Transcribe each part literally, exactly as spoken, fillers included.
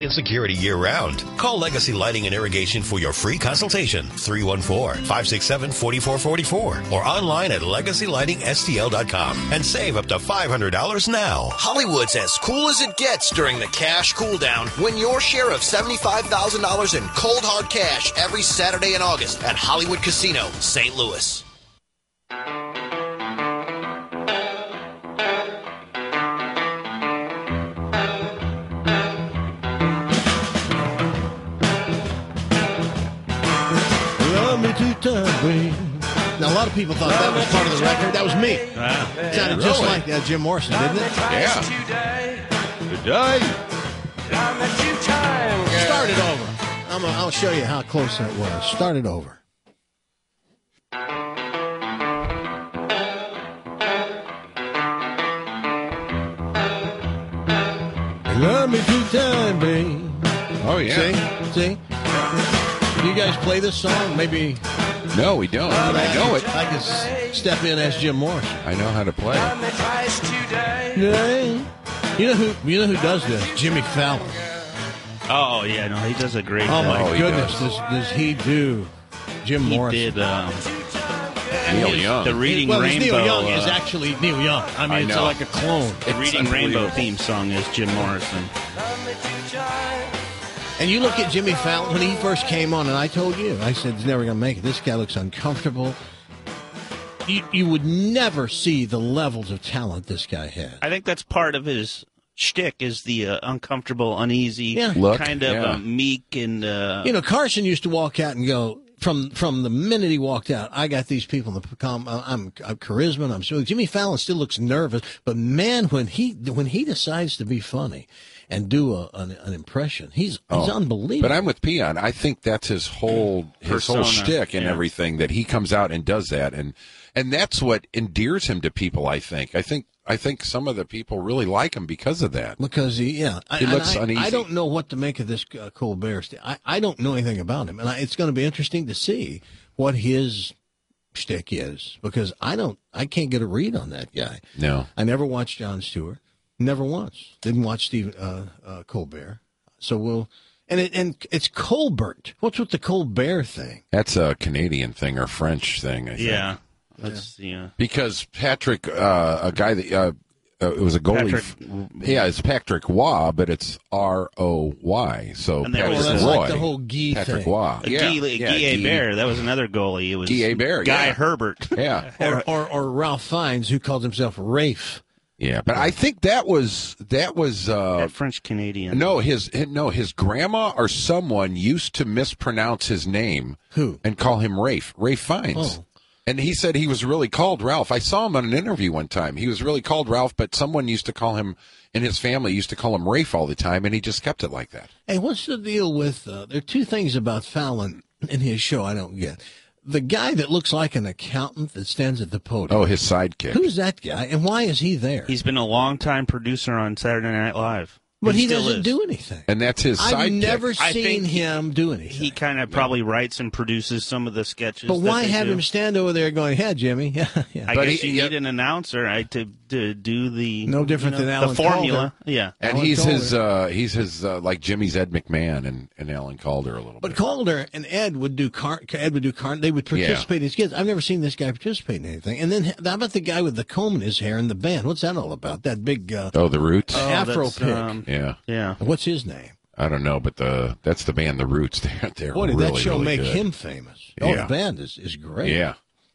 and security year-round. Call Legacy Lighting and Irrigation for your free consultation. three one four, five six seven, four four four four or online at legacy lighting s t l dot com and save up to five hundred dollars now. Hollywood's as cool as it gets during the Cash Cool Down. Win your share of seventy-five thousand dollars in cold hard cash every Saturday in August at Hollywood Casino, Saint Louis. Now, a lot of people thought that was part of the record. That was me. Wow. It sounded just like uh, Jim Morrison, didn't it? Yeah. Good day. Start it over. I'm a, I'll show you how close that was. Start it over. Love me two times, babe. Oh, yeah. See? See? Do you guys play this song? Maybe... No, we don't. But I know it. I can s- step in as Jim Morrison. I know how to play it. You know who? You know who does this? Jimmy Fallon. Oh, yeah, no, he does a great Oh, job. my Oh, he goodness. does. Does, does he do Jim He Morrison? did um, Neil his- Young. the Reading well, his Rainbow. Neil Young uh, is actually Neil Young. I mean, I it's know. like a clone. the Reading Rainbow unbelievable. theme song is Jim Morrison. And you look at Jimmy Fallon when he first came on, and I told you, I said, he's never going to make it. This guy looks uncomfortable. You, you would never see the levels of talent this guy had. I think that's part of his shtick is the uh, uncomfortable, uneasy, Yeah. Look, kind of yeah. uh, meek and uh, You know, Carson used to walk out and go, from from the minute he walked out, I got these people in the com- I'm, I'm charisma, I'm so Jimmy Fallon still looks nervous, but man, when he when he decides to be funny and do a, an, an impression, he's he's Oh, unbelievable. But I'm with Peon. I think that's his whole his Persona, whole shtick and yeah. everything, that he comes out and does that, and and that's what endears him to people. I think. I think. I think some of the people really like him because of that. Because he, yeah, I, He and looks I, uneasy. I don't know what to make of this uh, Colbert. st- I, I don't know anything about him, and I, it's going to be interesting to see what his shtick is, because I don't, I can't get a read on that guy. No. I never watched Jon Stewart, never once. Didn't watch Steve uh, uh, Colbert. So we'll, and it, and it's Colbert. What's with the Colbert thing? That's a Canadian thing or French thing, I think. yeah, that's yeah. Because Patrick, uh, a guy that uh, uh, it was a goalie. Patrick- f- yeah, it's Patrick Waugh, but it's R O Y. So And that Patrick was- Oh, that's Roy. like the whole Guy Patrick thing. Waugh. Uh, Yeah, Guy, yeah, Guy Guy- Bear, that was another goalie. It was Guy Bear, Guy yeah. Herbert. Yeah. Or, or, or Ralph Fiennes, who calls himself Rafe. Yeah, but I think that was that was uh, That French Canadian. no his no his grandma or someone used to mispronounce his name. Who? And call him Rafe Rafe Fiennes. Oh. And he said he was really called Ralph. I saw him on an interview one time. He was really called Ralph, but someone used to call him, and his family used to call him Rafe all the time, and he just kept it like that. Hey, what's the deal with, uh, there are two things about Fallon in his show I don't get. The guy that looks like an accountant that stands at the podium. Oh, his sidekick. Who's that guy, and why is he there? He's been a longtime producer on Saturday Night Live. but he still doesn't is. do anything. And that's his I've sidekick. never I seen think he- him do anything. He kind of probably writes and produces some of the sketches. but that why they have do. him stand over there going, "Yeah, Jimmy, yeah, yeah." I But guess he- you yeah. need an announcer right, to to do the No different you know, than Alan the formula. Calder. Yeah, And Alan he's Calder. his, uh, he's his, uh, like Jimmy's Ed McMahon and, and Alan Calder a little But bit. Calder and Ed would do car. Ed would do car. They would participate as kids. I've never seen this guy participate in anything. And then how about the guy with the comb in his hair in the band? What's that all about? That big uh, Oh, the Roots? Oh, Afro that's, pick. um, Yeah. yeah. What's his name? I don't know, but the that's the band, the Roots. They're, they're Boy, did really, that show really make good. him famous? Oh, Yeah. the band is, is great. Yeah.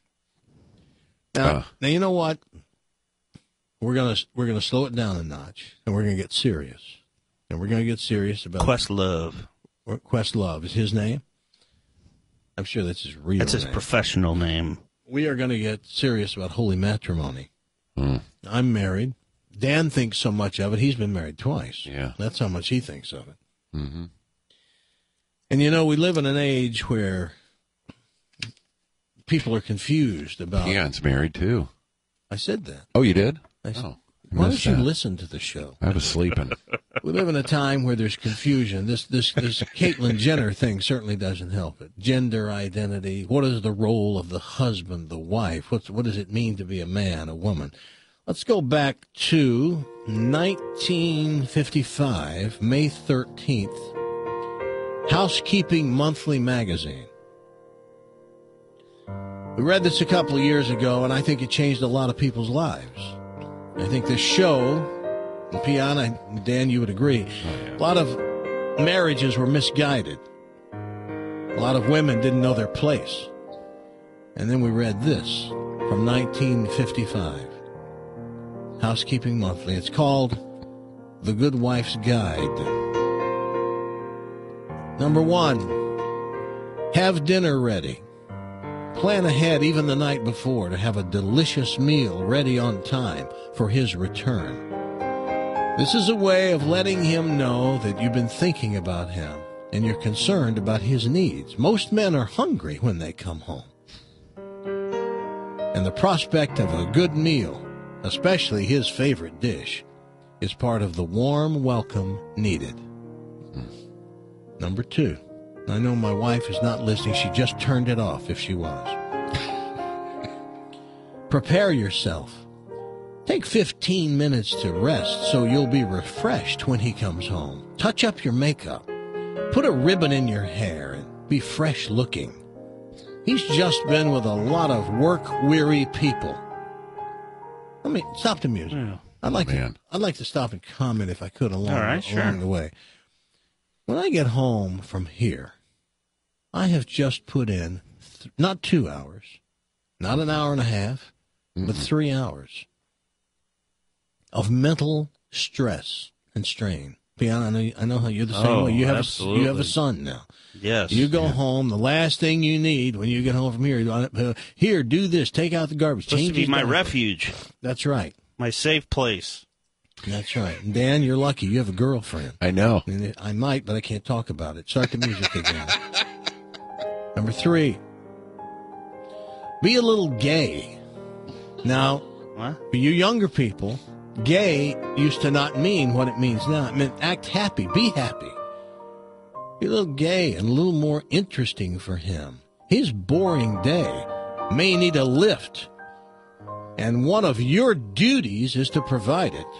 Now, Uh. now you know what? We're gonna we're gonna slow it down a notch, and we're gonna get serious, and we're gonna get serious about Questlove. Questlove is his name. I'm sure that's his real That's his name. professional name. We are gonna get serious about holy matrimony. Hmm. I'm married. Dan thinks so much of it. He's been married twice. Yeah. That's how much he thinks of it. Mm-hmm. And you know, we live in an age where people are confused about. Keon's married, too. I said that. Oh, you did? I said, Oh, why missed don't you that. listen to the show? I was sleeping. We live in a time where there's confusion. This this this Caitlyn Jenner thing certainly doesn't help it. Gender identity. What is the role of the husband, the wife? What's what does it mean to be a man, a woman? Let's go back to nineteen fifty-five, May thirteenth, Housekeeping Monthly magazine. We read this a couple of years ago, and I think it changed a lot of people's lives. I think this show, and Piana, Dan, you would agree, a lot of marriages were misguided. A lot of women didn't know their place. And then we read this from nineteen fifty-five, Housekeeping Monthly. It's called The Good Wife's Guide. Number one, have dinner ready. Plan ahead even the night before to have a delicious meal ready on time for his return. This is a way of letting him know that you've been thinking about him and you're concerned about his needs. Most men are hungry when they come home. And the prospect of a good meal, especially his favorite dish, is part of the warm welcome needed. Number two. I know my wife is not listening. She just turned it off if she was. Prepare yourself. Take fifteen minutes to rest so you'll be refreshed when he comes home. Touch up your makeup. Put a ribbon in your hair and be fresh looking. He's just been with a lot of work-weary people. Let me stop the music. Yeah. I'd like Oh, to. I'd like to stop and comment if I could along, All right, along sure. the way. When I get home from here, I have just put in th- not two hours, not an hour and a half, mm-hmm. but three hours of mental stress and strain. Piana, I know, I know how you're the same Oh, way. You have absolutely. a, you have a son now. Yes. You go yeah. home. The last thing you need when you get home from here, you want to- uh, here, do this. Take out the garbage. Supposed Change to be his my diaper. refuge, That's right. my safe place. That's right. And Dan, you're lucky. You have a girlfriend. I know. And it- I might, but I can't talk about it. Start the music again. Number three, be a little gay. Now, What? for you younger people, gay used to not mean what it means now. It meant act happy, be happy. Be a little gay and a little more interesting for him. His boring day may need a lift, and one of your duties is to provide it.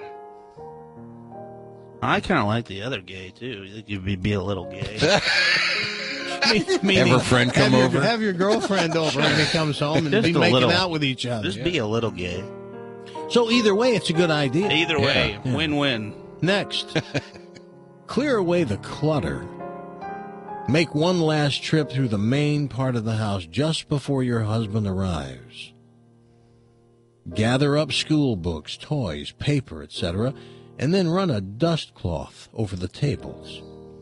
I kind of like the other gay, too. You think you'd be, be a little gay. Meaning, Have her friend come have your, over? Have your girlfriend over when he comes home and Just be a making little. out with each other. Just Yeah. be a little gay. So either way, it's a good idea. Either way, Yeah. win-win. Next, clear away the clutter. Make one last trip through the main part of the house just before your husband arrives. Gather up school books, toys, paper, et cetera, and then run a dust cloth over the tables.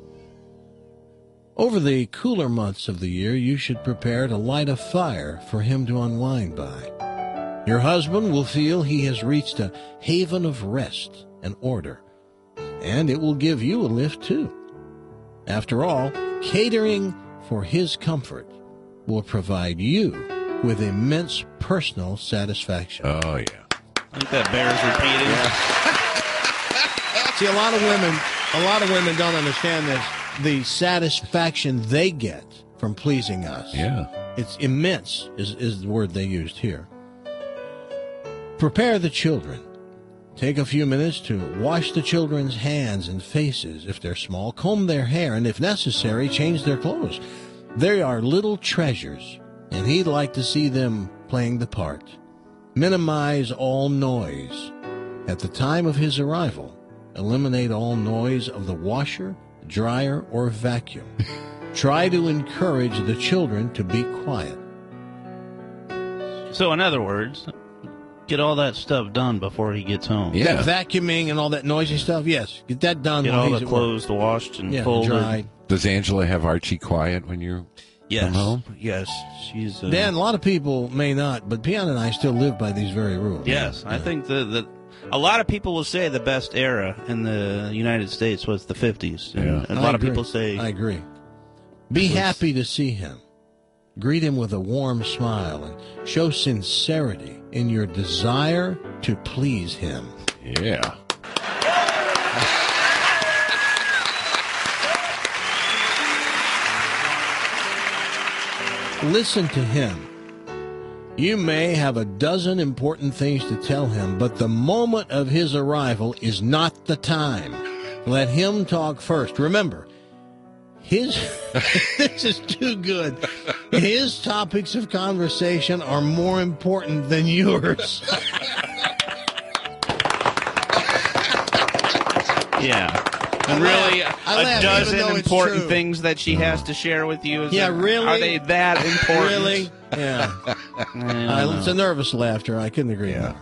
Over the cooler months of the year, you should prepare to light a fire for him to unwind by. Your husband will feel he has reached a haven of rest and order, and it will give you a lift too. After all, catering for his comfort will provide you with immense personal satisfaction. Oh, yeah. I think that bears repeating. See, a lot of women, a lot of women don't understand this. The satisfaction they get from pleasing us. Yeah. It's immense, is, is the word they used here. Prepare the children. Take a few minutes to wash the children's hands and faces if they're small, comb their hair, and if necessary, change their clothes. They are little treasures, and he'd like to see them playing the part. Minimize all noise. At the time of his arrival, eliminate all noise of the washer, dryer, or vacuum. Try to encourage the children to be quiet. So, in other words, get all that stuff done before he gets home. Yeah. Vacuuming and all that noisy stuff, yes. Get that done. Get while all he's the at work. clothes washed and Yeah, folded. dried. Does Angela have Archie quiet when you Yes. come home? Yes. She's. Uh, Dan, a lot of people may not, but Piana and I still live by these very rules. Yes, I think that the, a lot of people will say the best era in the United States was the fifties. And, Yeah. and a I lot of agree. people say I agree. Be happy to see him. Greet him with a warm smile and show sincerity in your desire to please him. Yeah. Listen to him. You may have a dozen important things to tell him, but the moment of his arrival is not the time. Let him talk first. Remember, his this is too good. His topics of conversation are more important than yours. Yeah. And really, I laugh, a even dozen though it's important true. things that she has to share with you. Is Yeah, that- really? Are they that important? Really? Yeah. Uh, it's a nervous laughter. I couldn't agree more.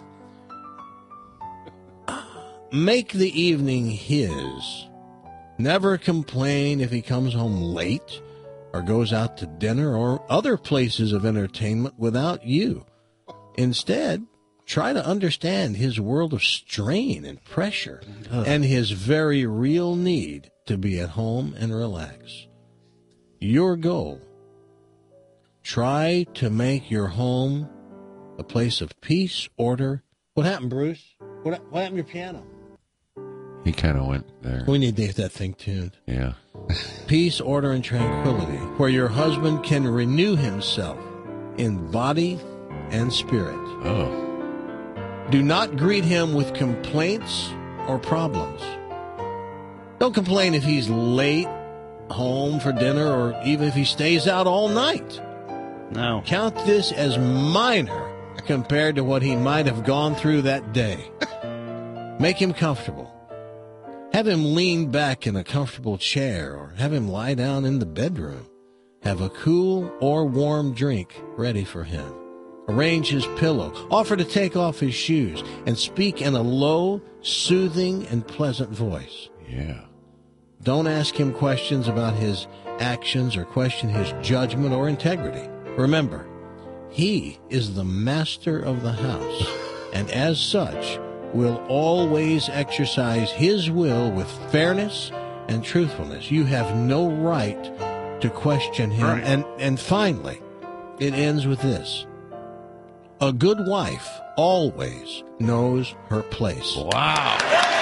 Make the evening his. Never complain if he comes home late or goes out to dinner or other places of entertainment without you. Instead, try to understand his world of strain and pressure and his very real need to be at home and relax. Your goal. Try to make your home a place of peace, order. What happened, Bruce? What, what happened to your piano? He kind of went there. We need to get that thing tuned. Yeah. Peace, order, and tranquility, where your husband can renew himself in body and spirit. Oh. Do not greet him with complaints or problems. Don't complain if he's late home for dinner or even if he stays out all night. No. Count this as minor compared to what he might have gone through that day. Make him comfortable. Have him lean back in a comfortable chair or have him lie down in the bedroom. Have a cool or warm drink ready for him. Arrange his pillow. Offer to take off his shoes and speak in a low, soothing, and pleasant voice. Yeah. Don't ask him questions about his actions or question his judgment or integrity. Remember, he is the master of the house, and as such, will always exercise his will with fairness and truthfulness. You have no right to question him. Right. And, and finally, it ends with this. A good wife always knows her place. Wow.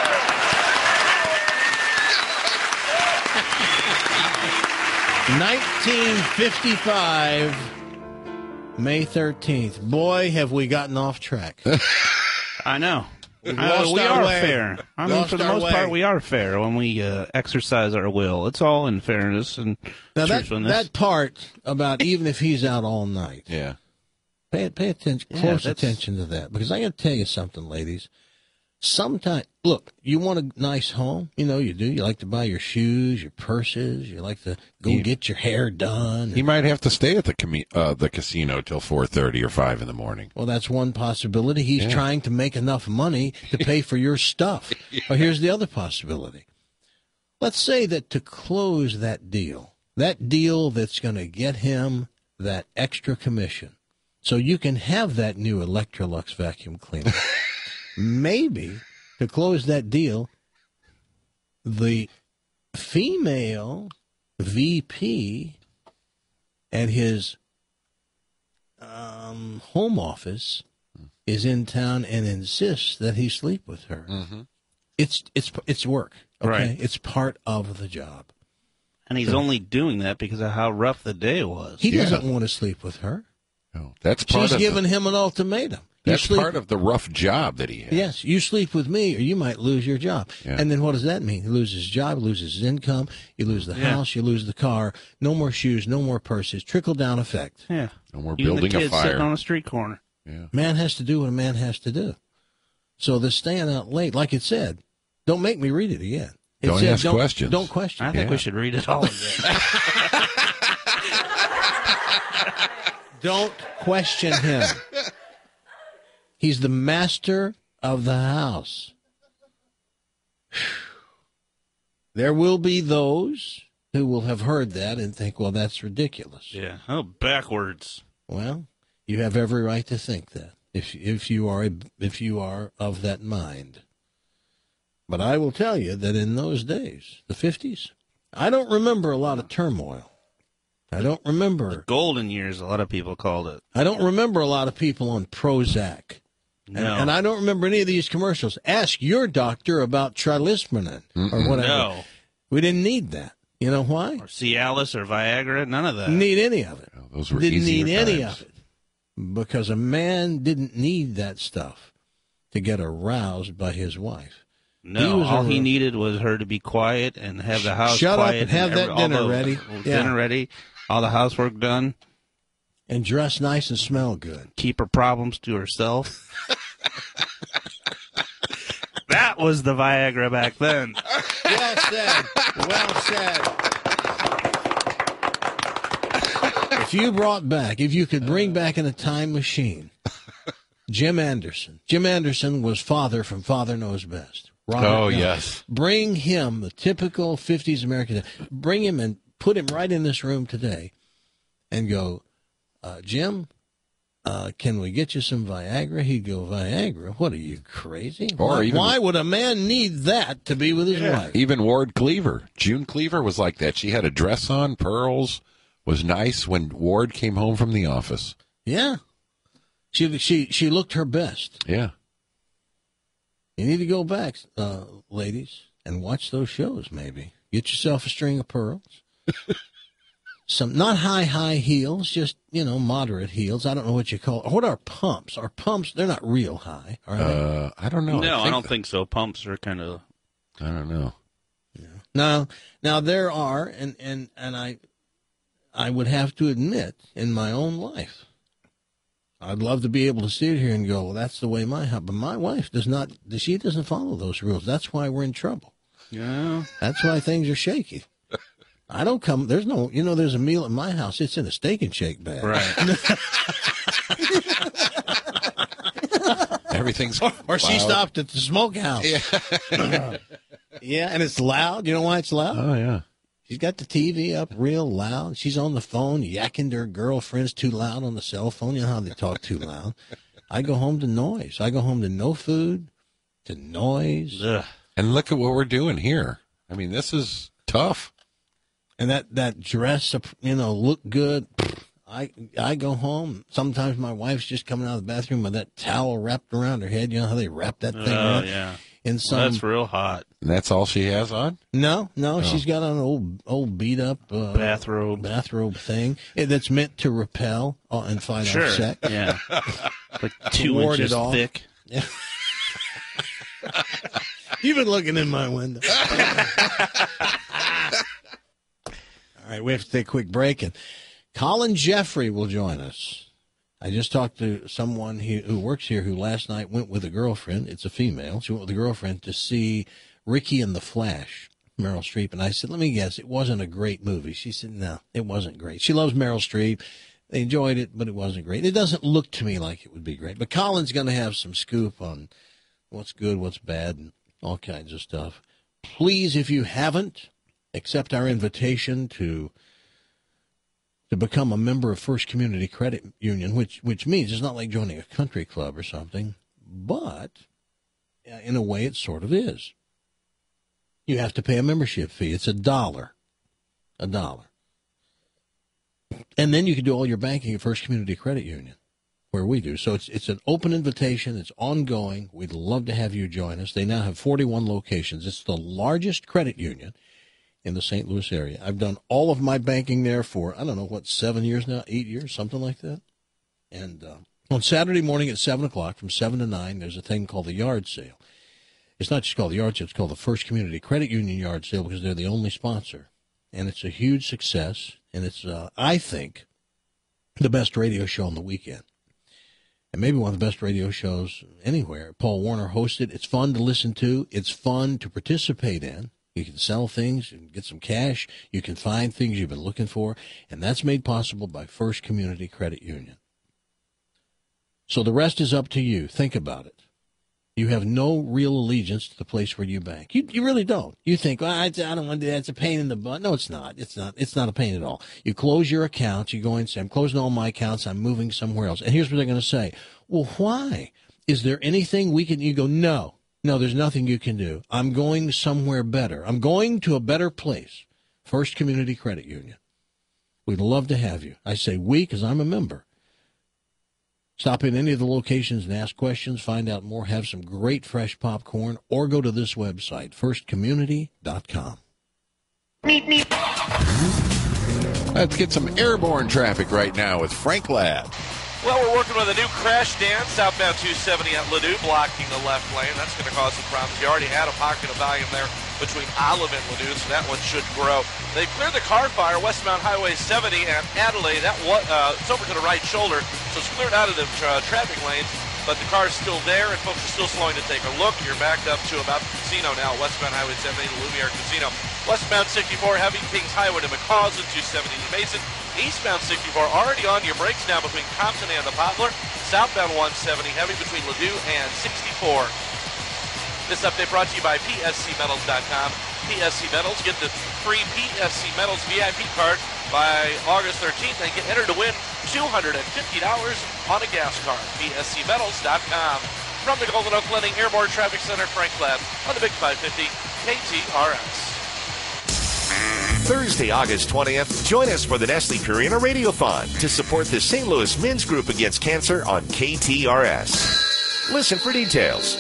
nineteen fifty-five, May thirteenth. Boy, have we gotten off track. I know. We've Uh, lost we our are way. fair. I mean, Lost for the our most way. part, we are fair when we uh, exercise our will. It's all in fairness and Now, that, truthfulness. that part about even if he's out all night, Yeah. pay, pay attention, Yeah, close that's- attention to that. Because I got to tell you something, ladies. Sometimes, look, you want a nice home. You know you do. You like to buy your shoes, your purses. You like to go Yeah. get your hair done. He might have to stay at the commu- uh, the casino till four thirty or five in the morning. Well, that's one possibility. He's Yeah. trying to make enough money to pay for your stuff. Or here's the other possibility. Let's say that to close that deal, that deal that's going to get him that extra commission, so you can have that new Electrolux vacuum cleaner. Maybe to close that deal, the female V P at his um, home office is in town and insists that he sleep with her. Mm-hmm. It's it's it's work. Okay, Right. It's part of the job. and he's only doing that because of how rough the day was. He Yeah. doesn't want to sleep with her. No, that's part She's of given the, him an ultimatum. You that's sleep- part of the rough job that he has. Yes, you sleep with me or you might lose your job. Yeah. And then what does that mean? He loses his job, loses his income, you lose the Yeah. house, you lose the car, no more shoes, no more purses, trickle down effect. Yeah. And we're You and building the a kids fire. sitting on a street corner. Yeah. Man has to do what a man has to do. So the staying out late, like it said, don't make me read it again. It Don't said, ask don't, questions. Don't question. I think Yeah. we should read it all again. Don't question him. He's the master of the house. There will be those who will have heard that and think, well, that's ridiculous. Yeah. Oh, backwards. Well, you have every right to think that if if you are a, if you are of that mind. But I will tell you that in those days, the fifties, I don't remember a lot of turmoil. I don't remember. Golden years, a lot of people called it. I don't remember a lot of people on Prozac. No. And, and I don't remember any of these commercials. Ask your doctor about trilismanin or whatever. No. We didn't need that. You know why? Or Cialis or Viagra, none of that. Didn't need any of it. Oh, those were Didn't easier need any times. of it. because a man didn't need that stuff to get aroused by his wife. No, He was all a- he needed was her to be quiet and have the house Shut up quiet and have that all dinner the- ready. Dinner Yeah. ready, all the housework done. And dress nice and smell good. Keep her problems to herself. That was the Viagra back then. Well said. Well said. If you brought back, if you could bring back in a time machine, Jim Anderson. Jim Anderson was father from Father Knows Best. Robert Oh, Miller. yes. Bring him, the typical fifties American, bring him and put him right in this room today and go, uh, Jim, uh, can we get you some Viagra? He'd go, Viagra? What are you, crazy? Or why, even- why would a man need that to be with his wife? Even Ward Cleaver. June Cleaver was like that. She had a dress on, pearls, was nice when Ward came home from the office. Yeah. She she she looked her best. Yeah. You need to go back, uh, ladies, and watch those shows maybe. Get yourself a string of pearls. Some not high, high heels, just, you know, moderate heels. I don't know what you call it. What are pumps? Are pumps, they're not real high, are they? Uh, I don't know. No, I, think don't that- think so. Pumps are kind of. I don't know. Now, now there are, and, and, and I, I would have to admit in my own life, I'd love to be able to sit here and go, well, that's the way my house, but my wife does not, she doesn't follow those rules. That's why we're in trouble. Yeah. That's why things are shaky. I don't come, there's no, you know, there's a meal at my house. It's in a steak and shake bag. Right. Everything's Or she loud. stopped at the smokehouse. Yeah. Yeah, and it's loud. You know why it's loud? Oh, yeah. She's got the T V up real loud. She's on the phone yakking to her girlfriends too loud on the cell phone. You know how they talk too loud. I go home to noise. I go home to no food, to noise. Ugh. And look at what we're doing here. I mean, this is tough. And that, that dress, you know, look good. I I go home. Sometimes my wife's just coming out of the bathroom with that towel wrapped around her head. You know how they wrap that thing Oh, around? yeah. In some, That's real hot. And that's all she has on? no, no, she's got an old old beat up uh, Bathrobe. bathrobe thing eh, that's meant to repel uh, and fight Sure. off sex. Yeah. Like two ward it inches off. thick. You've been looking in my window. All right, we have to take a quick break, and Colin Jeffrey will join us. I just talked to someone he, who works here who last night went with a girlfriend. It's a female. She went with a girlfriend to see Ricky and the Flash, Meryl Streep. And I said, let me guess, it wasn't a great movie. She said, no, it wasn't great. She loves Meryl Streep. They enjoyed it, but it wasn't great. It doesn't look to me like it would be great. But Colin's going to have some scoop on what's good, what's bad, and all kinds of stuff. Please, if you haven't, accept our invitation to to become a member of First Community Credit Union, which which means it's not like joining a country club or something, but uh, in a way it sort of is. You have to pay a membership fee. It's a dollar. A dollar. And then you can do all your banking at First Community Credit Union, where we do. So it's it's an open invitation. It's ongoing. We'd love to have you join us. They now have forty-one locations. It's the largest credit union in the Saint Louis area. I've done all of my banking there for, I don't know, what, seven years now, eight years, something like that. And uh, on Saturday morning at seven o'clock, from seven to nine, there's a thing called the yard sale. It's not just called the yard sale. It's called the First Community Credit Union yard sale because they're the only sponsor. And it's a huge success. And it's, uh, I think, the best radio show on the weekend. And maybe one of the best radio shows anywhere. Paul Warner hosts it. It's fun to listen to. It's fun to participate in. You can sell things and get some cash. You can find things you've been looking for. And that's made possible by First Community Credit Union. So the rest is up to you. Think about it. You have no real allegiance to the place where you bank. You you really don't. You think, well, I, I don't want to do that. It's a pain in the butt. No, it's not. It's not. It's not a pain at all. You close your accounts. You go in and say, I'm closing all my accounts. I'm moving somewhere else. And here's what they're going to say. Well, why? Is there anything we can, you go, no. No, there's nothing you can do. I'm going somewhere better. I'm going to a better place. First Community Credit Union. We'd love to have you. I say we because I'm a member. Stop in any of the locations and ask questions, find out more, have some great fresh popcorn, or go to this website, first community dot com. Let's get some airborne traffic right now with Frank Ladd. Well, we're working with a new crash dance southbound two seventy at Ladue, blocking the left lane. That's going to cause some problems. You already had a pocket of volume there between Olive and Ladue, so that one should grow. They cleared the car fire westbound Highway seventy and Adelaide. That was, uh, it's over to the right shoulder, so it's cleared out of the uh, traffic lanes, but the car is still there, and folks are still slowing to take a look. You're backed up to about the casino now, westbound Highway seventy to Lumiere Casino. Westbound sixty-four, heavy Kings Highway to McCaws and two seventy to Mason. Eastbound sixty-four, already on your brakes now between Compton and the Poplar. Southbound one seventy, heavy between Ladue and sixty-four. This update brought to you by P S C Metals dot com. P S C Metals, get the free P S C Metals V I P card by August thirteenth and get entered to win two hundred fifty dollars on a gas card. P S C Metals dot com. From the Golden Oak Lending Airborne Traffic Center, Frank Lab on the Big five fifty K T R S. Thursday, August twentieth, join us for the Nestle Purina Radiothon to support the Saint Louis Men's Group Against Cancer on K T R S. Listen for details.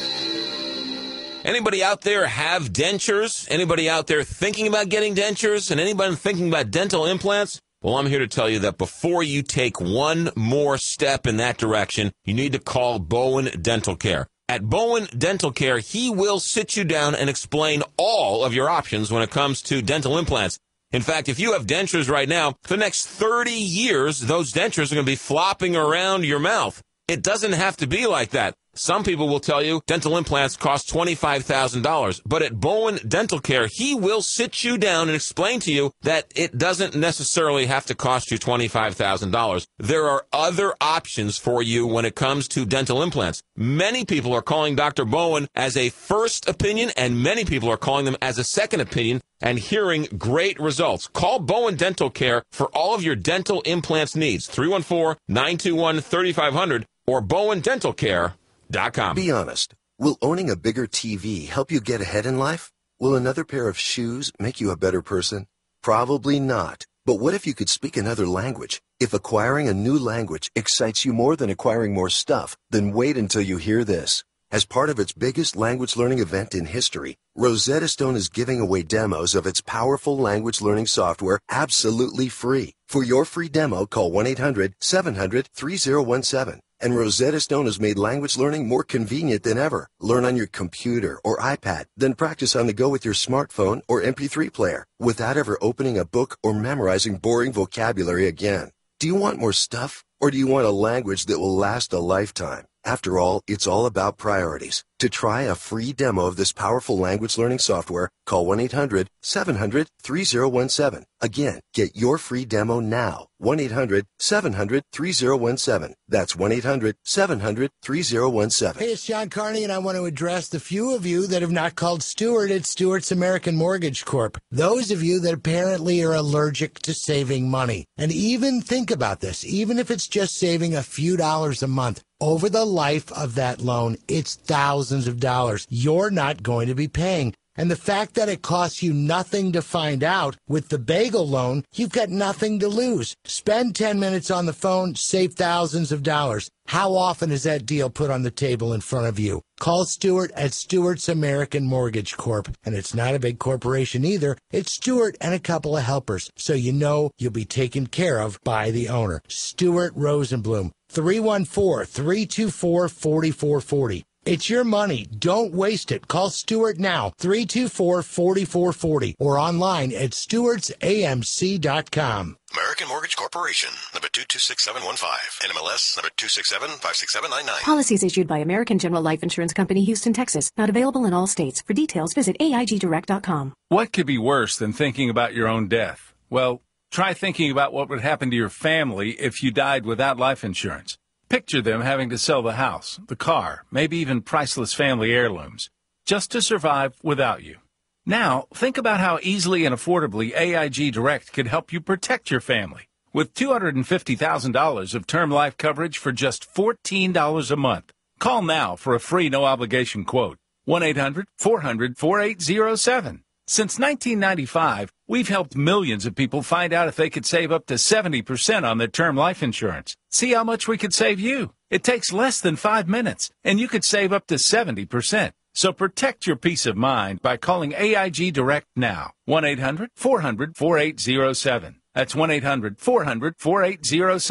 Anybody out there have dentures? Anybody out there thinking about getting dentures? And anybody thinking about dental implants? Well, I'm here to tell you that before you take one more step in that direction, you need to call Bowen Dental Care. At Bowen Dental Care, he will sit you down and explain all of your options when it comes to dental implants. In fact, if you have dentures right now, for the next thirty years, those dentures are going to be flopping around your mouth. It doesn't have to be like that. Some people will tell you dental implants cost twenty-five thousand dollars. But at Bowen Dental Care, he will sit you down and explain to you that it doesn't necessarily have to cost you twenty-five thousand dollars. There are other options for you when it comes to dental implants. Many people are calling Doctor Bowen as a first opinion, and many people are calling them as a second opinion and hearing great results. Call Bowen Dental Care for all of your dental implants needs. three one four, nine two one, three five zero zero or bowen dental care dot com. Be honest. Will owning a bigger T V help you get ahead in life? Will another pair of shoes make you a better person? Probably not. But what if you could speak another language? If acquiring a new language excites you more than acquiring more stuff, then wait until you hear this. As part of its biggest language learning event in history, Rosetta Stone is giving away demos of its powerful language learning software absolutely free. For your free demo, call one eight hundred, seven hundred, three zero one seven. And Rosetta Stone has made language learning more convenient than ever. Learn on your computer or iPad, then practice on the go with your smartphone or M P three player without ever opening a book or memorizing boring vocabulary again. Do you want more stuff, or do you want a language that will last a lifetime? After all, it's all about priorities. To try a free demo of this powerful language learning software, call one eight hundred, seven hundred, three zero one seven. Again, get your free demo now. one eight hundred, seven hundred, three zero one seven. That's one eight hundred, seven hundred, three zero one seven. Hey, it's John Carney, and I want to address the few of you that have not called Stewart at Stewart's American Mortgage Corp. Those of you that apparently are allergic to saving money. And even think about this, even if it's just saving a few dollars a month, over the life of that loan, it's thousands of dollars you're not going to be paying. And the fact that it costs you nothing to find out, with the Bagel loan, you've got nothing to lose. Spend ten minutes on the phone, save thousands of dollars. How often is that deal put on the table in front of you? Call Stewart at Stewart's American Mortgage Corp. And it's not a big corporation either. It's Stewart and a couple of helpers, so you know you'll be taken care of by the owner. Stewart Rosenblum, three one four, three two four, four four four zero. It's your money. Don't waste it. Call Stewart now, three two four, four four four zero, or online at stewarts A M C dot com. American Mortgage Corporation, number two two six seven one five, N M L S number two six seven, five six seven nine nine. Policies issued by American General Life Insurance Company, Houston, Texas. Not available in all states. For details, visit A I G direct dot com. What could be worse than thinking about your own death? Well, try thinking about what would happen to your family if you died without life insurance. Picture them having to sell the house, the car, maybe even priceless family heirlooms, just to survive without you. Now, think about how easily and affordably A I G Direct could help you protect your family. With two hundred fifty thousand dollars of term life coverage for just fourteen dollars a month. Call now for a free no-obligation quote. one eight hundred, four hundred, four eight zero seven. Since nineteen ninety-five, we've helped millions of people find out if they could save up to seventy percent on their term life insurance. See how much we could save you. It takes less than five minutes, and you could save up to seventy percent. So protect your peace of mind by calling A I G Direct now. one eight hundred, four hundred, four eight zero seven. That's one eight hundred, four hundred, four eight zero seven.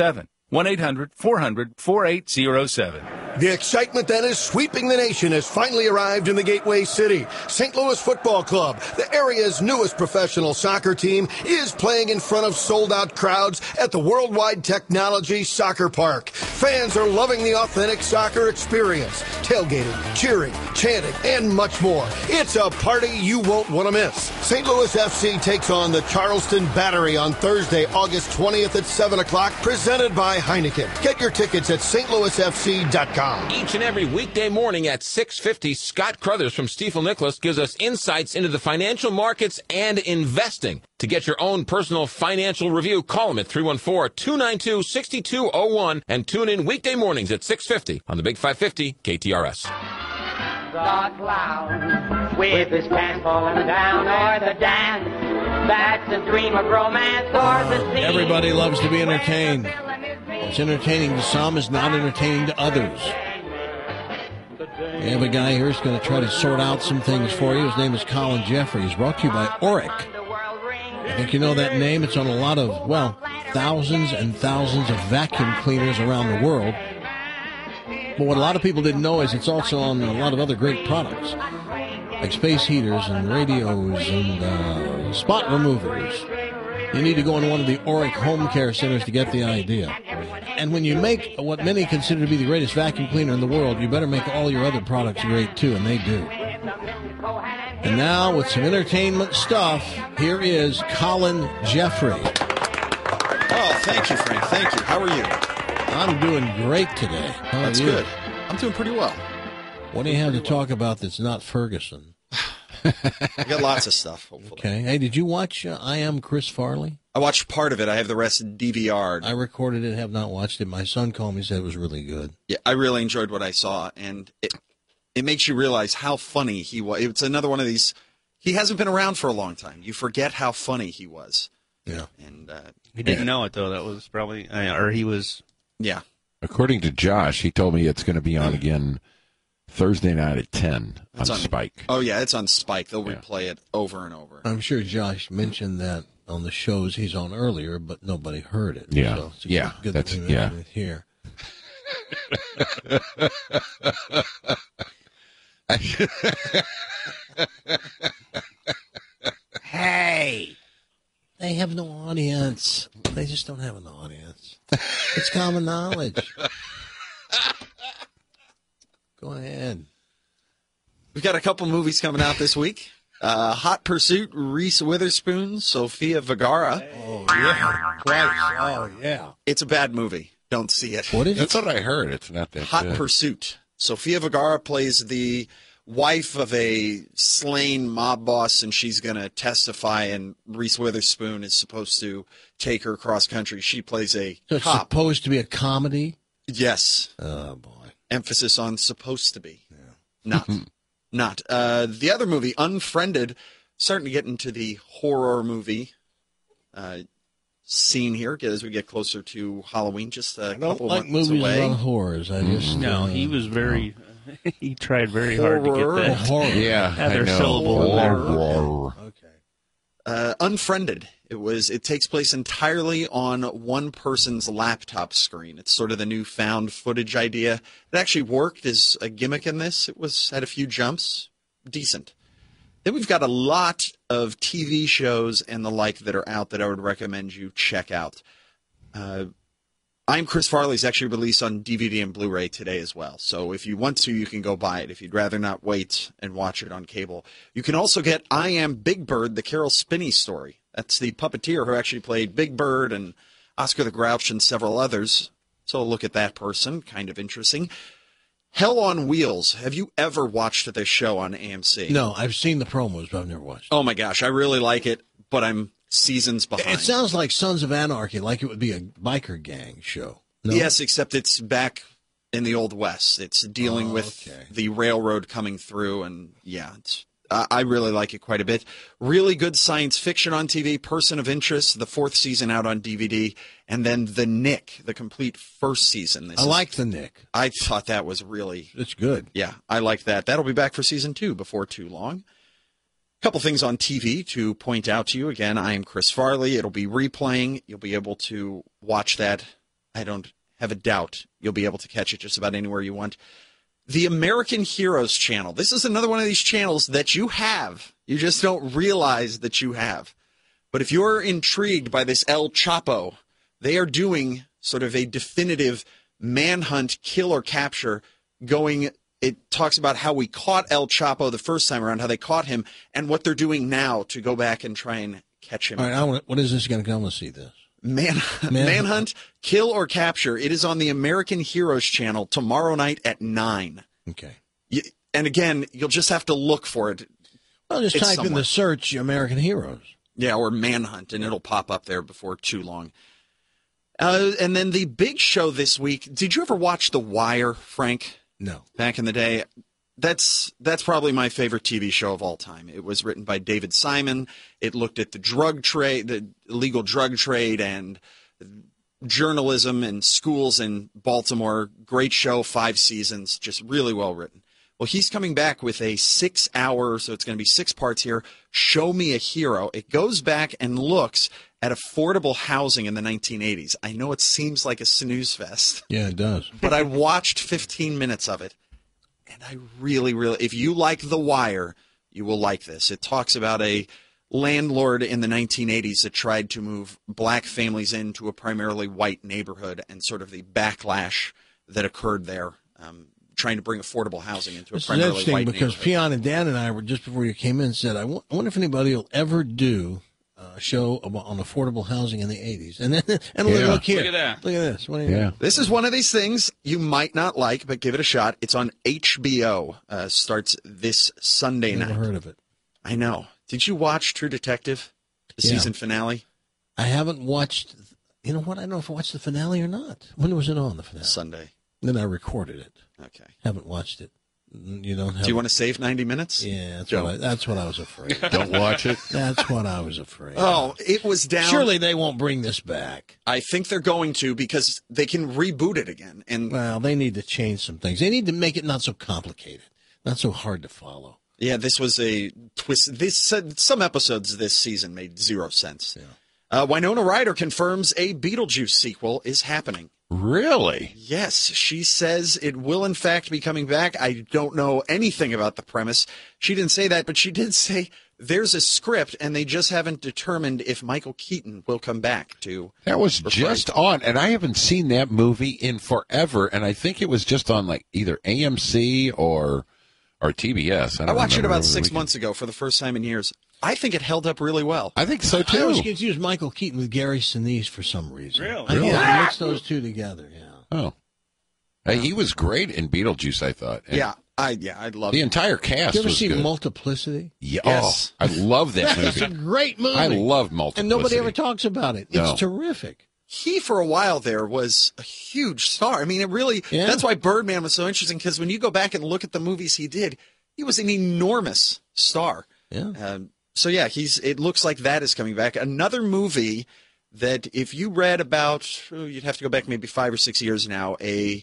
one eight hundred four hundred forty-eight oh seven. The excitement that is sweeping the nation has finally arrived in the Gateway City. Saint Louis Football Club, the area's newest professional soccer team, is playing in front of sold-out crowds at the Worldwide Technology Soccer Park. Fans are loving the authentic soccer experience. Tailgating, cheering, chanting, and much more. It's a party you won't want to miss. Saint Louis F C takes on the Charleston Battery on Thursday, August twentieth at seven o'clock, presented by Heineken. Get your tickets at S T Louis F C dot com. Each and every weekday morning at six fifty, Scott Crothers from Stifel Nicholas gives us insights into the financial markets and investing. To get your own personal financial review, call him at three one four, two nine two, six two zero one and tune in weekday mornings at six fifty on the Big five fifty K T R S. The clown with his pants falling down, or the dance that's a dream of romance, or the scene. Everybody loves to be entertained. It's entertaining to some, it's not entertaining to others. We have a guy here who's going to try to sort out some things for you. His name is Colin Jeffrey. He's brought to you by Oric. I think you know that name. It's on a lot of, well, thousands and thousands of vacuum cleaners around the world. But what a lot of people didn't know is it's also on a lot of other great products, like space heaters and radios and uh, spot removers. You need to go in one of the Oric home care centers to get the idea. And when you make what many consider to be the greatest vacuum cleaner in the world, you better make all your other products great too, and they do. And now, with some entertainment stuff, here is Colin Jeffrey. Oh, thank you, Frank. Thank you. How are you? I'm doing great today. How That's are you? good. I'm doing pretty well. What do you have to talk about that's not Ferguson? I got lots of stuff, hopefully. Okay. Hey, did you watch uh, I Am Chris Farley? I watched part of it. I have the rest D V R'd. I recorded it, have not watched it. My son called me and said it was really good. Yeah, I really enjoyed what I saw, and it it makes you realize how funny he was. It's another one of these, he hasn't been around for a long time. You forget how funny he was. Yeah. And uh, he didn't know it, though. That was probably, uh, or he was. Yeah. According to Josh, he told me it's going to be on again Thursday night at ten on, on Spike. Oh, yeah, it's on Spike. They'll yeah. replay it over and over. I'm sure Josh mentioned that on the shows he's on earlier, but nobody heard it. Yeah, so it's yeah, good that's, that we yeah. mentioned it here. Hey, they have no audience. They just don't have an audience. It's common knowledge. Go ahead. We've got a couple movies coming out this week. Uh, Hot Pursuit, Reese Witherspoon, Sofia Vergara. Oh, yeah. Twice. Oh, yeah. It's a bad movie. Don't see it. What is That's it? what I heard. It's not that Hot good. Pursuit. Sofia Vergara plays the wife of a slain mob boss, and she's going to testify, and Reese Witherspoon is supposed to take her cross country. She plays a So it's cop. supposed to be a comedy? Yes. Oh, boy. Emphasis on supposed to be. Yeah. Not. Not. Uh, the other movie, Unfriended, starting to get into the horror movie uh, scene here as we get closer to Halloween, just a I don't couple like months movies away. about horrors. I just No, uh, he was very. No. He tried very Horror. hard to get that. Horror. Yeah, other I know. syllable in there. Horror. Okay. Uh, Unfriended. It was. It takes place entirely on one person's laptop screen. It's sort of the new found footage idea. It actually worked as a gimmick in this. It was had a few jumps, decent. Then we've got a lot of T V shows and the like that are out that I would recommend you check out. Uh, I'm Chris Farley is actually released on D V D and Blu-ray today as well. So if you want to, you can go buy it. If you'd rather not wait and watch it on cable, you can also get I Am Big Bird, the Carol Spinney story. That's the puppeteer who actually played Big Bird and Oscar the Grouch and several others. So look at that person. Kind of interesting. Hell on Wheels. Have you ever watched this show on A M C? No, I've seen the promos, but I've never watched it. Oh, my gosh. I really like it, but I'm seasons behind. It sounds like Sons of Anarchy, like it would be a biker gang show. No? Yes, except it's back in the Old West. It's dealing Oh, with okay. the railroad coming through, and yeah, it's, I, I really like it quite a bit. Really good science fiction on T V, Person of Interest, the fourth season out on D V D, and then The Nick, the complete first season. This I is- like The Nick. I thought that was really, It's good. yeah, I like that. That'll be back for season two before too long. Couple things on T V to point out to you. Again, I am Chris Farley. It'll be replaying. You'll be able to watch that. I don't have a doubt you'll be able to catch it just about anywhere you want. The American Heroes channel. This is another one of these channels that you have. You just don't realize that you have. But if you're intrigued by this El Chapo, they are doing sort of a definitive manhunt, kill or capture going. It talks about how we caught El Chapo the first time around, how they caught him, and what they're doing now to go back and try and catch him. All right, I want, what is this going to come? Let's see this. Man, Man- Manhunt, Kill or Capture. It is on the American Heroes channel tomorrow night at nine. Okay. You, and again, you'll just have to look for it. Well, just It's type in somewhere. the search American Heroes. Yeah, or Manhunt, and it'll pop up there before too long. Uh, and then the big show this week. Did you ever watch The Wire, Frank? No. Back in the day. That's that's probably my favorite T V show of all time. It was written by David Simon. It looked at the drug trade, the illegal drug trade, and journalism and schools in Baltimore. Great show, five seasons, just really well written. Well, he's coming back with a six-hour, so it's going to be six parts here, Show Me a Hero. It goes back and looks at affordable housing in the nineteen eighties. I know it seems like a snooze fest. Yeah, it does. But I watched fifteen minutes of it, and I really, really, if you like The Wire, you will like this. It talks about a landlord in the nineteen eighties that tried to move black families into a primarily white neighborhood and sort of the backlash that occurred there, um, trying to bring affordable housing into a This is primarily interesting white because neighborhood. Pion and Dan and I were, just before you came in, said, I wo- I wonder if anybody will ever do a show about, on affordable housing in the eighties. And then, and Yeah. look here. Look at that. Look at this. What do you This is one of these things you might not like, but give it a shot. It's on H B O. Uh, starts this Sunday Never night. heard of it. I know. Did you watch True Detective, the Yeah. season finale? I haven't watched, you know what? I don't know if I watched the finale or not. When was it on, the finale? Sunday. Then I recorded it. Okay. Haven't watched it. You don't have Do you want to save ninety minutes? Yeah, that's Joe. what, I, that's what I was afraid. Don't watch it? That's what I was afraid. Oh, it was down. Surely they won't bring this back. I think they're going to because they can reboot it again. And Well, they need to change some things. They need to make it not so complicated, not so hard to follow. yeah, this was a twist. This uh, some episodes this season made zero sense. Uh, Winona Ryder confirms a Beetlejuice sequel is happening. Really? Yes, she says it will in fact be coming back. I don't know anything about the premise. She didn't say that, but she did say there's a script and they just haven't determined if Michael Keaton will come back to. That was reprise just it. on, and I haven't seen that movie in forever, and I think it was just on like either A M C or or T B S. I, I don't watched it remember about over the six weekend. months ago for the first time in years. I think it held up really well. I think so I always too. confuse Michael Keaton with Gary Sinise for some reason. Really? I Really? yeah, I mix those two together. Yeah. Oh, hey, he was great in Beetlejuice. I thought. And Yeah, I yeah, I love the it. entire cast You ever was see good. Multiplicity? Yeah, Yes. oh, I love that That's movie. a great movie. I love Multiplicity. And nobody ever talks about it. It's No. terrific. He for a while there was a huge star. I mean, it really. Yeah. That's why Birdman was so interesting because when you go back and look at the movies he did, he was an enormous star. Yeah. Um, so yeah, he's. It looks like that is coming back. Another movie that if you read about, oh, you'd have to go back maybe five or six years now. A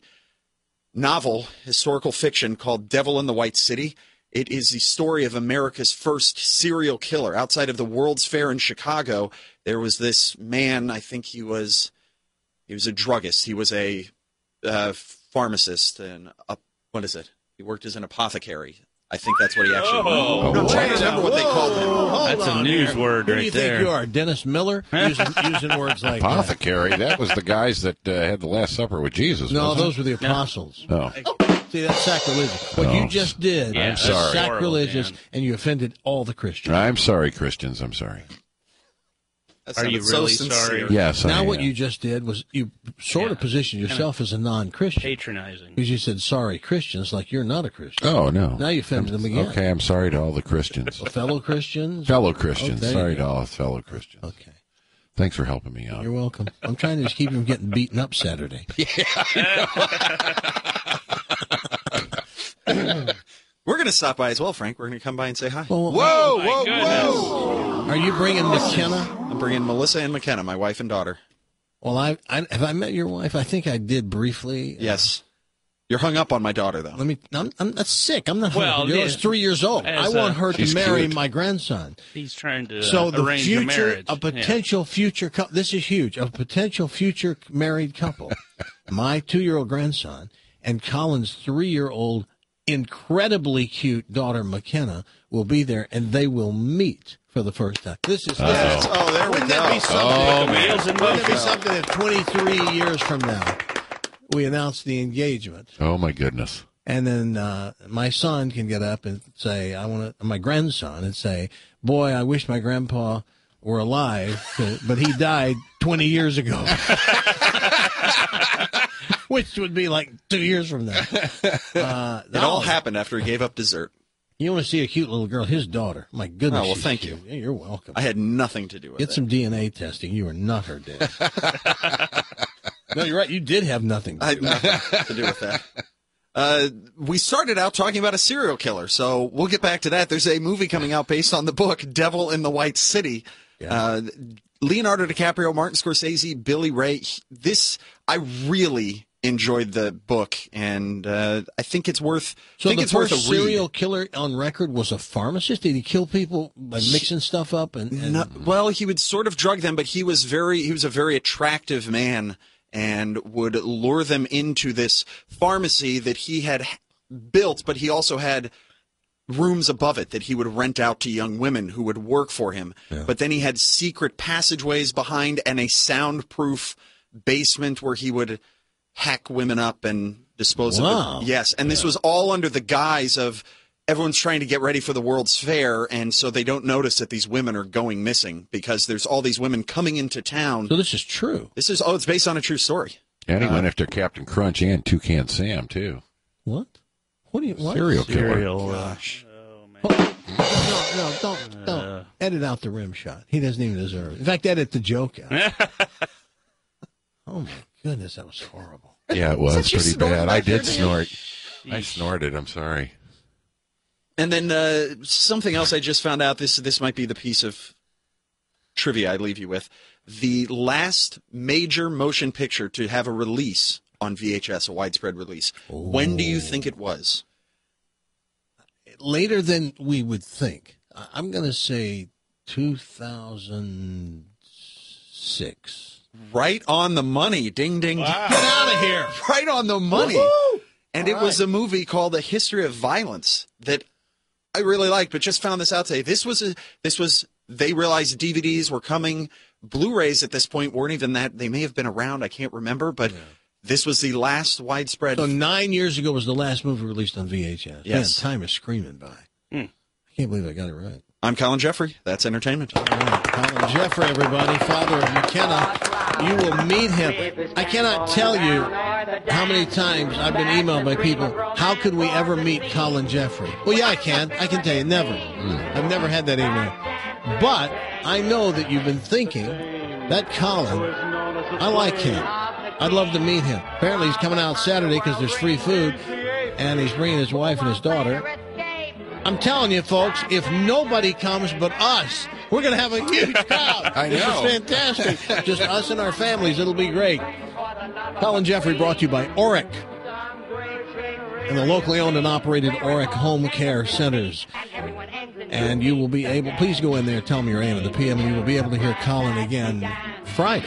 novel, historical fiction called Devil in the White City. It is the story of America's first serial killer. Outside of the World's Fair in Chicago, there was this man, I think he was he was a druggist. He was a uh, pharmacist and a, what is it? He worked as an apothecary. I think that's what he actually Oh, no, I'm trying to remember what they called him. Hold That's a on news here. word Who right do you there. think you are, Dennis Miller? Using, using words like that. Apothecary. That was the guys that uh, had the Last Supper with Jesus. No, wasn't those were the apostles. it? No. See, that's sacrilegious. What Oh. you just did Yeah, is that's horrible, sacrilegious, Dan. and you offended all the Christians. I'm sorry, Christians. I'm sorry. That Are you sounded so really sincere. sorry? Yes. Now I what am. you just did was you sort of Yeah. positioned yourself as a non-Christian. Patronizing. Because you said, sorry, Christians, like you're not a Christian. Oh no. Now you offended them again. Okay, I'm sorry to all the Christians. Fellow Christians? fellow Christians. Oh, there you sorry go. to all fellow Christians. Okay. Thanks for helping me out. You're welcome. I'm trying to just keep him getting beaten up Saturday. We're going to stop by as well, Frank. We're going to come by and say hi. Well, Whoa, my whoa, goodness. whoa! Are you bringing McKenna? I'm bringing Melissa and McKenna, my wife and daughter. Well, I, I have I met your wife? I think I did briefly. Yes. You're hung up on my daughter, though. Let me. I'm, I'm that's sick. I'm not. Well, Well, yeah. three years old. As, I want uh, her to She's marry cute. my grandson. He's trying to So uh, the arrange a future, marriage. a potential future couple. This is huge. A potential future married couple my two-year-old grandson and Colin's three-year-old incredibly cute daughter, McKenna, will be there, and they will meet for the first time. This is Yes. Oh, there we Wouldn't go. That be something? Oh, man. man. Wouldn't it be something that twenty-three years from now we announce the engagement? Oh, my goodness. And then uh, my son can get up and say, I want to, my grandson, and say, boy, I wish my grandpa were alive, but he died twenty years ago. Which would be like two years from now. Uh, It all happened after he gave up dessert. You want to see a cute little girl, his daughter. My goodness. Oh, well, she's thank cute. you. Yeah, you're welcome. I had nothing to do with Get it. some D N A testing. You are not her dad. No, you're right. You did have nothing to I do had nothing to do with that. Uh, we started out talking about a serial killer, so we'll get back to that. There's a movie coming out based on the book Devil in the White City. Uh, Leonardo DiCaprio, Martin Scorsese, Billy Ray. This, I really enjoyed the book, and uh, I think it's worth. So I think the it's first worth a read. serial killer on record was a pharmacist? Did he kill people by mixing stuff up? And, and... No, well, he would sort of drug them, but he was very he was a very attractive man and would lure them into this pharmacy that he had built, but he also had rooms above it that he would rent out to young women who would work for him. Yeah. But then he had secret passageways behind and a soundproof basement where he would hack women up and dispose Wow. of them. Yes, and this was all under the guise of everyone's trying to get ready for the World's Fair, and so they don't notice that these women are going missing because there's all these women coming into town. So this is true. This is oh, it's based on a true story. And he Uh, went after Captain Crunch and Toucan Sam, too. What? What do you what? Serial killer. Serial, uh, Gosh. No, no, don't, don't. Edit out the rim shot. He doesn't even deserve it. In fact, edit the joke out. Oh, my goodness, that was horrible. Yeah, it was Since you pretty snorted bad. I back there, did Dan. snort. I snorted. I'm sorry. And then uh, something else I just found out. This this might be the piece of trivia I leave you with. The last major motion picture to have a release on V H S, a widespread release. When do you think it was? Later than we would think. I- I'm going to say two thousand six. Right on the money. Ding, ding, ding. Get out of here. Right on the money. Woo-hoo! And All it was a movie called A History of Violence that I really liked, but just found this out today. This was a, this was they realized D V Ds were coming. Blu-rays at this point weren't even that. They may have been around. I can't remember, but yeah. This was the last widespread. So nine years ago was the last movie released on V H S. Yes. Man, time is screaming by. Hmm. I can't believe I got it right. I'm Colin Jeffrey. That's entertainment. All right. Colin Jeffrey, everybody, father of McKenna. You will meet him. I cannot tell you how many times I've been emailed by people, how could we ever meet Colin Jeffrey? Well, yeah, I can. I can tell you, never. I've never had that email. But I know that you've been thinking, that Colin, I like him. I'd love to meet him. Apparently he's coming out Saturday because there's free food, and he's bringing his wife and his daughter. I'm telling you, folks, if nobody comes but us, we're going to have a huge crowd. I This know. is fantastic. Just us and our families. It'll be great. Colin Jeffrey brought to you by Oric and the locally owned and operated Oric Home Care Centers. And you will be able, please go in there, tell me your A M and the P M, and you will be able to hear Colin again Friday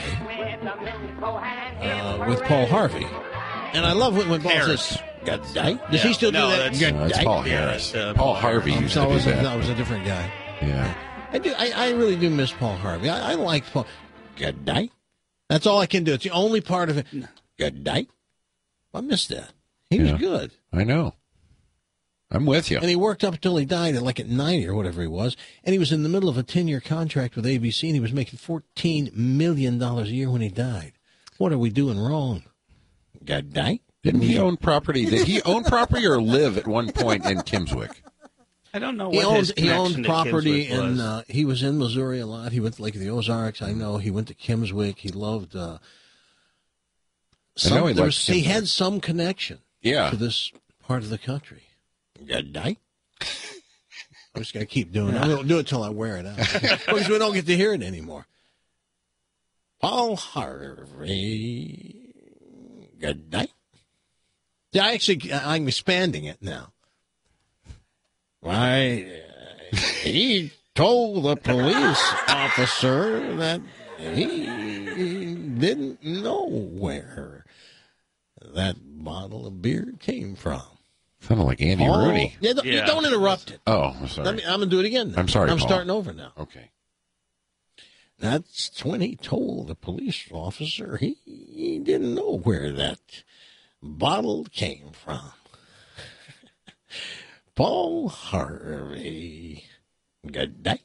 uh, with Paul Harvey. And I love when, when Paul Harris. says, "Good day." Does Yeah. he still No, do that? that's- Good No, that's day? Paul Yeah, Harris. that's, uh, Paul Paul Harvey Oh, used so to it do was, a, that. no, it was a different guy. Yeah. I do. I, I really do miss Paul Harvey. I, I like Paul. Good day. That's all I can do. It's the only part of it. Good day. I miss that. He was Yeah. good. I know. I'm with you. And he worked up until he died at like at ninety or whatever he was. And he was in the middle of a ten-year contract with A B C, and he was making fourteen million dollars a year when he died. What are we doing wrong? Good day. Didn't he own property? Did he own property or live at one point in Kimmswick? I don't know He what owned, his he owned connection to property Kimmswick was. in, uh, he was in Missouri a lot. He went to Lake of the Ozarks. I know he went to Kimmswick. He loved, uh, some, I know he there loved was, he Kimmswick. had some connection Yeah. to this part of the country. Good day. I'm just going to keep doing it. I'm going to do it till I wear it out. Because we don't get to hear it anymore. Paul Harvey. Good day. Yeah, I actually, I'm expanding it now. Why, uh, he told the police officer that he didn't know where that bottle of beer came from. Sounded like Andy Paul, Rooney. Yeah, don't, Yeah. don't interrupt it. Oh, I'm sorry. Let me, I'm going to do it again now. I'm sorry, I'm Paul. starting over now. Okay. That's when he told the police officer he, he didn't know where that bottle came from. Paul Harvey. Good day.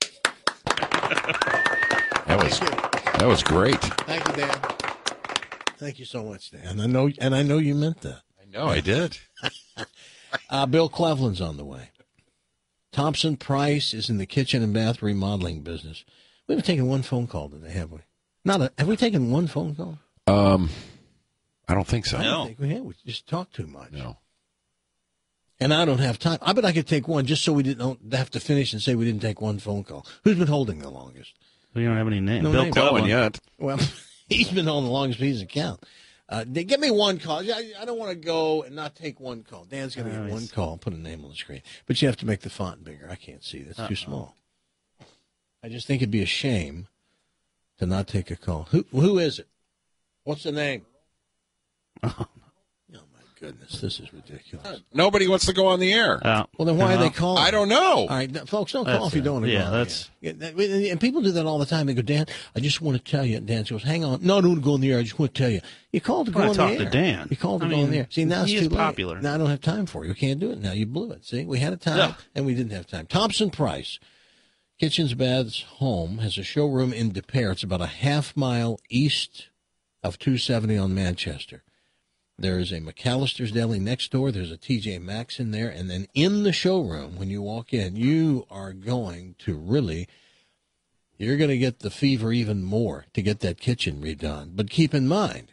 That was that was great. Thank you, Dan. Thank you so much, Dan. I know, and I know you meant that. I know I did. uh, Bill Cleveland's on the way. Thompson Price is in the kitchen and bath remodeling business. We haven't taken one phone call today, have we? Not a, have we taken one phone call? Um, I don't think so. I don't think we have. We just talked too much. No. And I don't have time. I bet I could take one just so we didn't have to finish and say we didn't take one phone call. Who's been holding the longest? We don't have any names. No Bill name. Cleveland. No one yet. Well, he's been on the longest piece of count. Uh, give me one call. I, I don't want to go and not take one call. Dan's going to Oh, get one he's- call, put a name on the screen. But you have to make the font bigger. I can't see. That's Uh-oh. too small. I just think it'd be a shame to not take a call. Who Who is it? What's the name? Oh, my goodness. This is ridiculous. Nobody wants to go on the air. Uh, Well, then why are no. they calling? I don't know. All right, th- folks, don't That's call if you it. don't want to Yeah, go on the that's- air. Yeah, that- and people do that all the time. They go, Dan, I just want to tell you. Dan goes, hang on. No, I don't want to go on the air. I just want to tell you. You called to go Well, I on the talked air. to Dan. You called to I go mean, on the air. See, now it's he too is late. popular. Now I don't have time for you. We can't do it now. You blew it. See, we had a time, Yeah. and we didn't have time. Thompson Price, Kitchens, Baths, Home, has a showroom in De Pere. It's about a half mile east of two seventy on Manchester. There is a McAllister's Deli next door. There's a T J Maxx in there. And then in the showroom, when you walk in, you are going to really, you're going to get the fever even more to get that kitchen redone. But keep in mind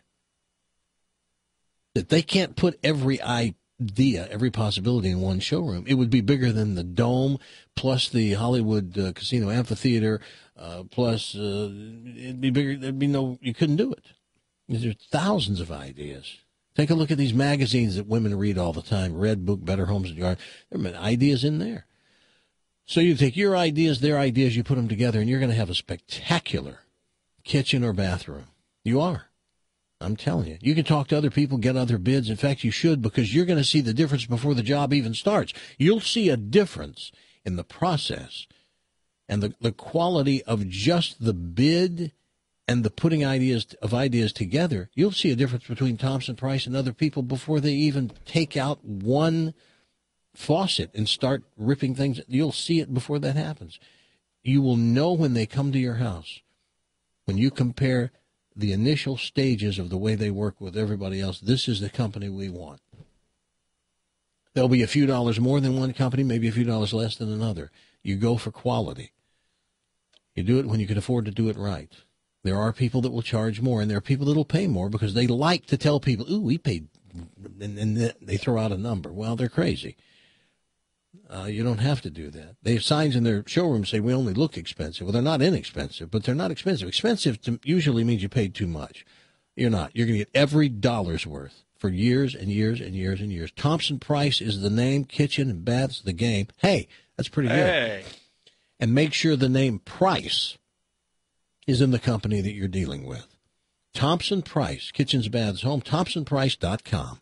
that they can't put every idea, every possibility in one showroom. It would be bigger than the Dome, plus the Hollywood uh, Casino Amphitheater, uh, plus uh, it'd be bigger. There'd be no, you couldn't do it. There's thousands of ideas. Take a look at these magazines that women read all the time, Red Book, Better Homes and Garden. There are ideas in there. So you take your ideas, their ideas, you put them together, and you're going to have a spectacular kitchen or bathroom. You are. I'm telling you. You can talk to other people, get other bids. In fact, you should, because you're going to see the difference before the job even starts. You'll see a difference in the process and the, the quality of just the bid and the putting ideas of ideas together. You'll see a difference between Thompson Price and other people before they even take out one faucet and start ripping things. You'll see it before that happens. You will know when they come to your house, when you compare the initial stages of the way they work with everybody else, this is the company we want. There'll be a few dollars more than one company, maybe a few dollars less than another. You go for quality. You do it when you can afford to do it right. There are people that will charge more, and there are people that will pay more because they like to tell people, ooh, we paid, and, and they throw out a number. Well, they're crazy. Uh, you don't have to do that. They have signs in their showroom say we only look expensive. Well, they're not inexpensive, but they're not expensive. Expensive to, usually means you paid too much. You're not. You're going to get every dollar's worth for years and years and years and years. Thompson Price is the name. Kitchen and Baths the game. Hey, that's pretty good. Hey. And make sure the name Price is in the company that you're dealing with. Thompson Price, Kitchens, Baths, Home, thompson price dot com.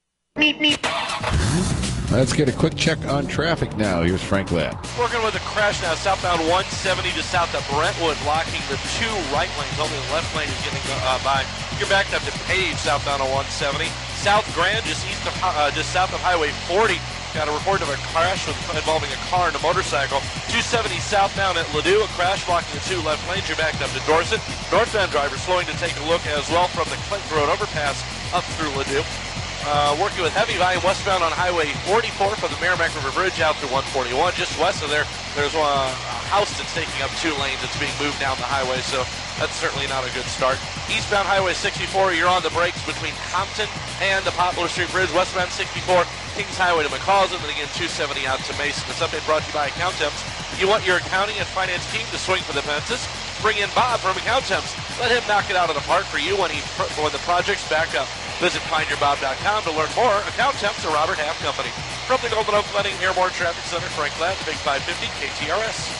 Let's get a quick check on traffic now. Here's Frank Ladd. Working with a crash now, southbound one seventy just south of Brentwood, blocking the two right lanes. Only the left lane is getting uh, by. You're backed up to Page, southbound on one seventy. South Grand, just east of, uh, just south of Highway forty. Got a report of a crash with, involving a car and a motorcycle. two seventy southbound at Ladue, a crash blocking the two left lanes. You're backed up to Dorset. Northbound driver slowing to take a look as well from the Clinton Road overpass up through Ladue. Uh, working with heavy volume westbound on Highway forty-four from the Merrimack River Bridge out to one forty-one. Just west of there, there's a house that's taking up two lanes. It's being moved down the highway, so that's certainly not a good start. Eastbound Highway sixty-four, you're on the brakes between Compton and the Poplar Street Bridge. Westbound sixty-four, Kings Highway to McCausland, and again two seventy out to Mason. This update brought to you by Accountemps. You want your accounting and finance team to swing for the fences? Bring in Bob from Accountemps. Let him knock it out of the park for you when, he, when the project's back up. Visit find your bob dot com to learn more. Accountemps, a Robert Half Company. From the Golden Oak Flooding Airborne Traffic Center, Frank Ladd, the Big five fifty K T R S.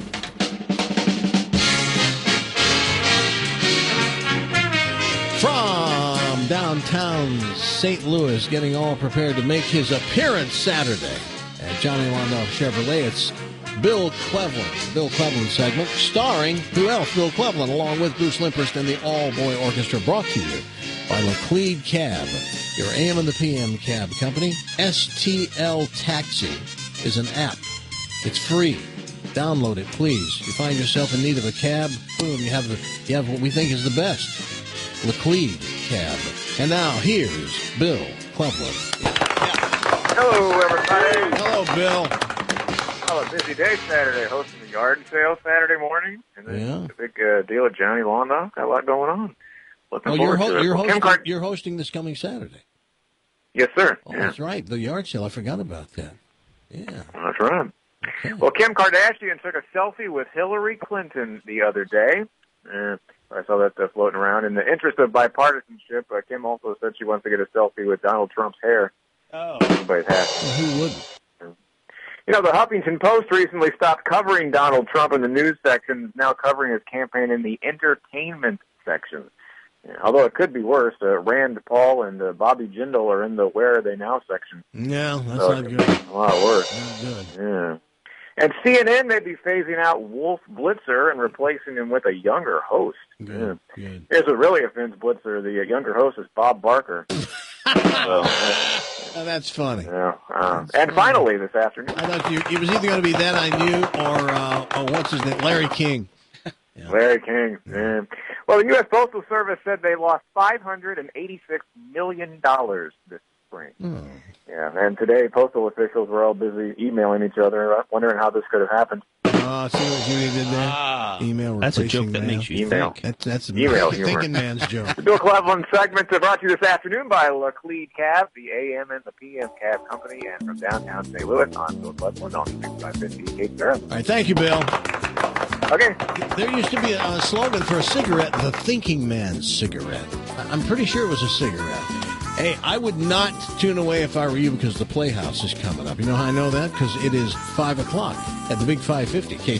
From downtown Saint Louis, getting all prepared to make his appearance Saturday at Johnny Londoff Chevrolet. It's Bill Cleveland, Bill Cleveland segment, starring who else? Bill Cleveland, along with Bruce Limperst and the All-Boy Orchestra, brought to you by Laclede Cab, your A M and the P M cab company. S T L Taxi is an app. It's free. Download it, please. You find yourself in need of a cab, boom, you have the you have what we think is the best. Laclede Cab. And now, here's Bill Cleveland. Hello, everybody. Hello, Bill. Oh, a busy day Saturday, hosting the yard sale Saturday morning. And then Yeah. the big uh, deal at Johnny Londoff. Got a lot going on. Looking Oh, you're, forward ho- to it. you're, Well, Kim hosting, Card- you're hosting this coming Saturday. Yes, sir. Oh, Yeah. that's right. The yard sale. I forgot about that. Yeah. That's right. Well, Kim Kardashian took a selfie with Hillary Clinton the other day. Uh, I saw that uh, floating around. In the interest of bipartisanship, uh, Kim also said she wants to get a selfie with Donald Trump's hair. Oh. Everybody's happy. Well, who wouldn't? You know, the Huffington Post recently stopped covering Donald Trump in the news section, is now covering his campaign in the entertainment section. Yeah, although it could be worse, uh, Rand Paul and uh, Bobby Jindal are in the Where Are They Now section. No, that's So not it good. could be a lot worse. Not good. Yeah. And C N N may be phasing out Wolf Blitzer and replacing him with a younger host. Good, Yeah. good. Here's what really offends Blitzer. The uh, younger host is Bob Barker. so, uh, Oh, that's funny. yeah, uh, and finally this afternoon. I thought you, it was either going to be That I Knew or, uh, or what's his name, Larry King. Larry King. Yeah. Well, the U S Postal Service said they lost five hundred eighty-six million dollars this spring. Oh. Yeah, and today postal officials were all busy emailing each other, uh, wondering how this could have happened. Oh, see what Judy did there? Ah, Email that's a replacing joke that mail. makes you Email. think. That's, that's a Email humor. thinking man's joke. The Bill Cleveland segment is brought to you this afternoon by Laclede Cab, the A M and the P M cab company, and from downtown Saint Louis on Bill Cleveland on sixty-five fifty Cape Girl. All right, thank you, Bill. Okay. There used to be a, a slogan for a cigarette, the thinking man's cigarette. I- I'm pretty sure it was a cigarette. Hey, I would not tune away if I were you because the Playhouse is coming up. You know how I know that? Because it is five o'clock at the Big five fifty.